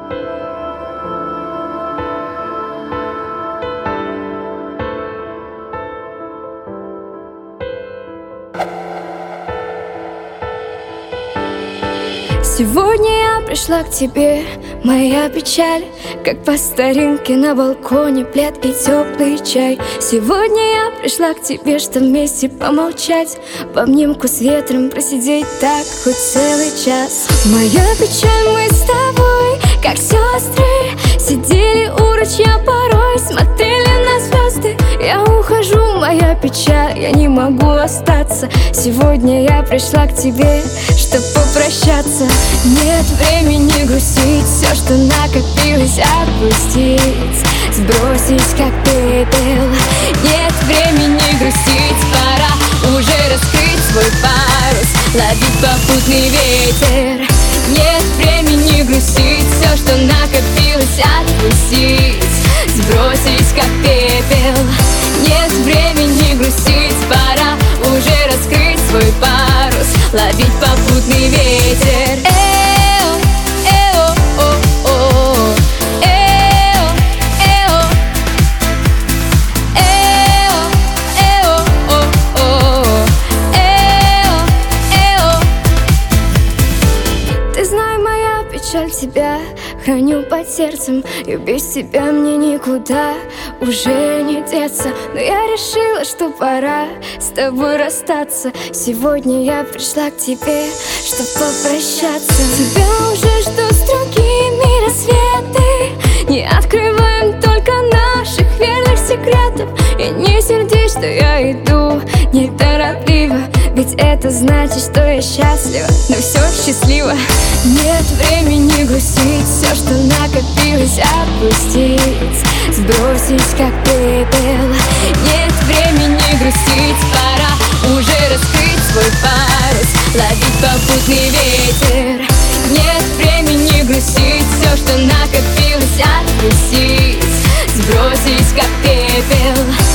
Сегодня я пришла к тебе, моя печаль, как по старинке на балконе плед и теплый чай. Сегодня я пришла к тебе, что вместе помолчать, в обнимку с ветром просидеть так хоть целый час. Моя печаль, мы с тобой, как сестры, сидели у ручья порой, смотрели на звезды. Я ухожу, моя печаль, я не могу остаться. Сегодня я пришла к тебе, чтоб попрощаться. Нет времени грустить, все, что накопилось, отпустить, сбросить как пепел. Нет времени грустить, пора уже раскрыть свой парус, ловить попутный ветер. Нет времени грустить, все, что накопилось, отпустить, сбросить как пепел. Нет времени грустить, пора уже раскрыть свой парус, ловить попутный ветер. Печаль тебя храню под сердцем, и без тебя мне никуда уже не деться. Но я решила, что пора с тобой расстаться. Сегодня я пришла к тебе, чтоб попрощаться. Тебя уже ждут с другими рассветы, не открываем только наших верных секретов. И не сердись, что я иду неторопливо, ведь это значит, что я счастлива, но все счастливо. Нет времени грустить, все, что накопилось, отпустить, сбросить как пепел. Нет времени грустить, пора уже раскрыть свой парус, ловить попутный ветер. Нет времени грустить, все, что накопилось, отпустить, сбросить как пепел.